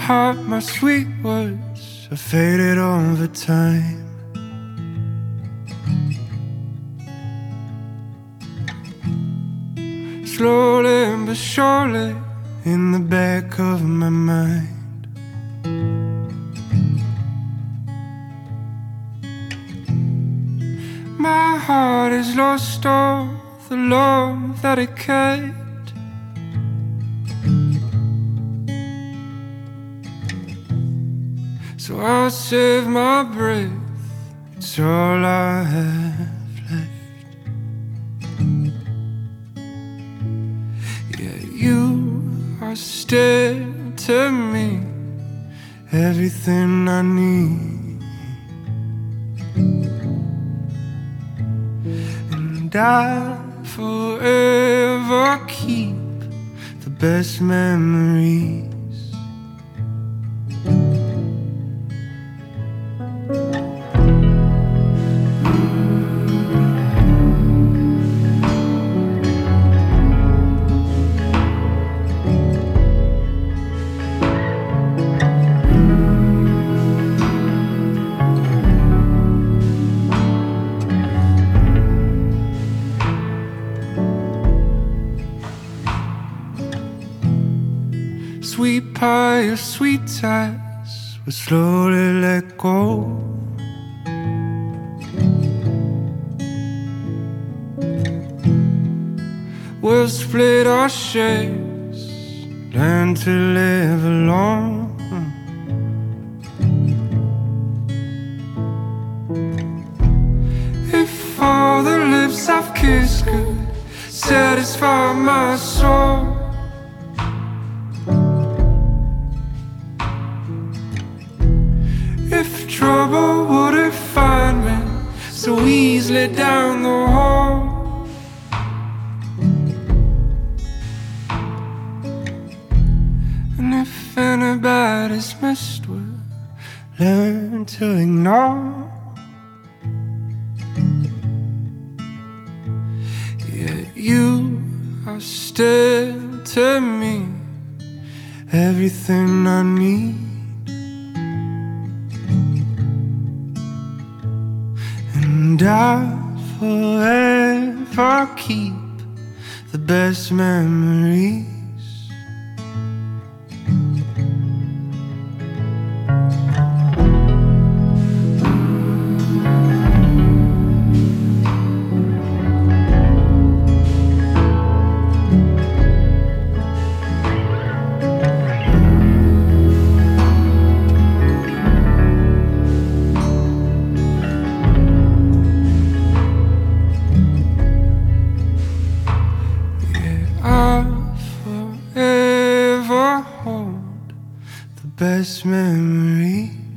heart, my sweet words are faded over time. Slowly but surely in the back of my mind. My heart has lost all the love that it kept. So I'll save my breath, it's all I have left. Yeah, you are still to me everything I need. And I forever keep the best memories. Sweet pie of sweet ties will slowly let go. We'll split our shares, learn to live alone. If all the lips I've kissed could satisfy my soul, if trouble wouldn't find me so easily down the hall, and if anybody's messed with, learn to ignore. Yeah, you are still to me everything I need. And I'll forever keep the best memories. Best memory.